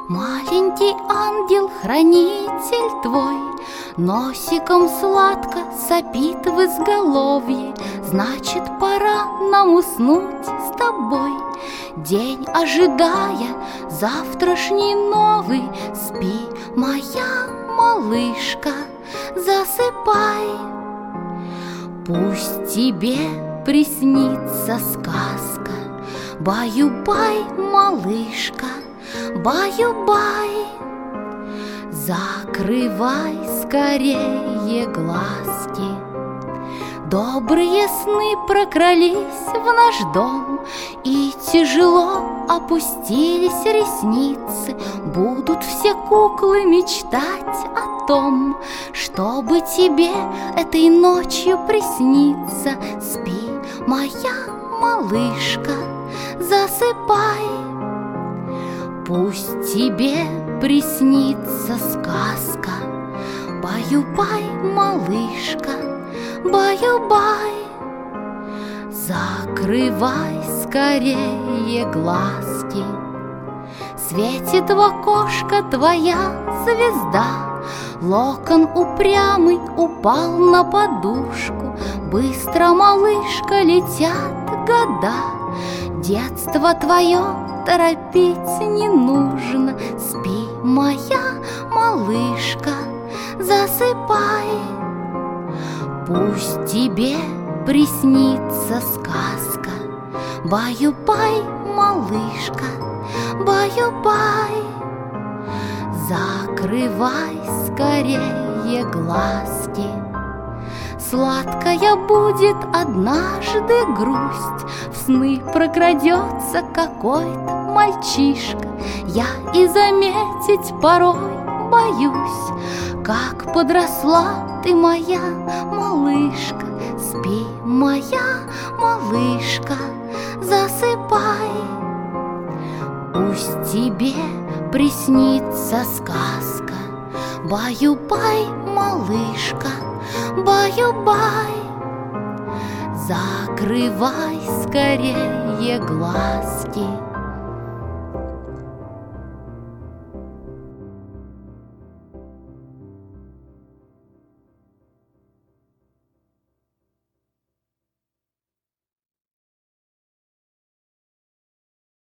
Маленький ангел-хранитель твой носиком сладко сопит в изголовье. Значит, пора нам уснуть с тобой, день ожидая завтрашний новый. Спи, моя малышка, засыпай. Пусть тебе приснится сказка. Баю-бай, малышка, баю-бай. Закрывай скорее глазки. Добрые сны прокрались в наш дом, и тяжело опустились ресницы. Будут все куклы мечтать о том, чтобы тебе этой ночью присниться. Спи, моя малышка, засыпай. Пусть тебе приснится сказка. Баю-бай, малышка, баю-бай. Закрывай скорее глазки. Светит в окошко твоя звезда. Локон упрямый упал на подушку. Быстро, малышка, летят года. Детство твое торопить не нужно. Спи, моя малышка, засыпай. Пусть тебе приснится сказка. Баю-бай, малышка, баю-бай. Закрывай скорее глазки. Сладкая будет однажды грусть. В сны прокрадется какой-то мальчишка. Я и заметить порой боюсь, как подросла ты, моя малышка. Спи, моя малышка, засыпай. Пусть тебе приснится сказка. Баю-бай, малышка, баю-бай. Закрывай скорее глазки.